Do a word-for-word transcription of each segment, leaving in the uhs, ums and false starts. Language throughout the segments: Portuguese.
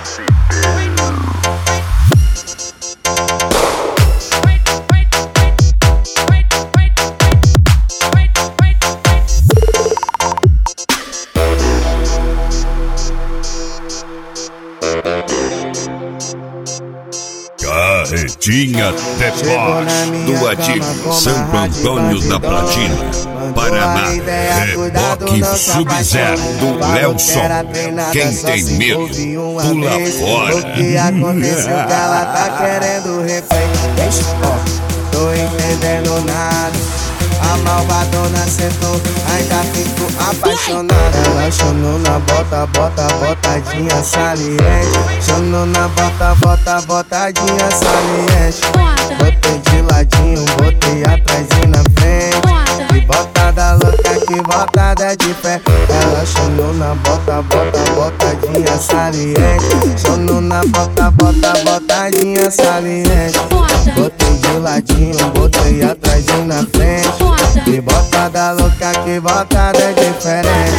Carretinha Deboche do Ativo, Santo Antônio da Platina, Paraná. Reboque Sub-Zero do Lelson. Quem tem medo, pula fora. O que aconteceu que ela tá querendo replay? Tô entendendo nada. A malvadona sentou, ainda fico apaixonada. Ela chamou na bota, bota, botadinha saliente. Chamou na bota, bota, botadinha saliente. Botei de ladinho, botei atrás e na frente. Que botada louca, que botada de pé. Ela chamou na bota, bota, botadinha saliente. Chamou na bota, bota, botadinha saliente. Botei de ladinho, botei atrás e na frente. Que botada louca, que botada diferente.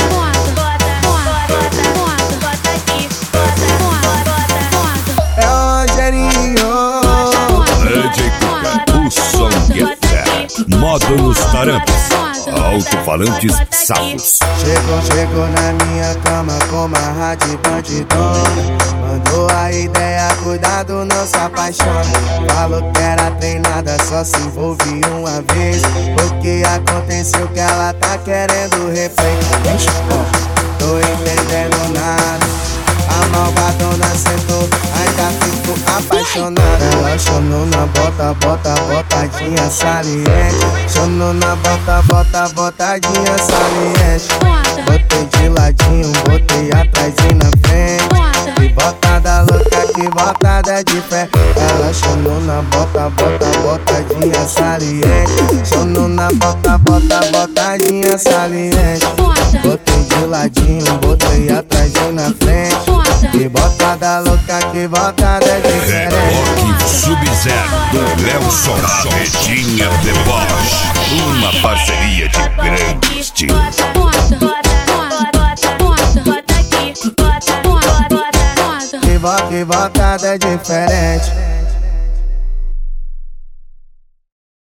É o Rogerinho. D J o som que é fé. Módulos Tarampas, alto-falantes Sapos. Chegou, chegou na minha cama com uma rádio bandidona. Mandou a ideia, cuidado, não se apaixona. Falou que era treinada, só se envolve uma vez. O que aconteceu que ela tá querendo replay? Tô entendendo nada. A malvadona sentou, ainda fico apaixonada. Ela chamou na bota, bota, botadinha saliente. Chamou na bota, bota, botadinha saliente. Botei de ladinho, botei atrás e na frente. Que botada louca, que botada de pé. Ela chamou na bota, bota, botadinha saliente. Chamou na bota, bota, botadinha saliente. Botei de ladinho, botei atrás e na frente. Que botada louca, que botada diferente. Reboque Sub-Zero do Lelson. Carretinha Deboche, uma parceria de grande estilo. Que botada diferente.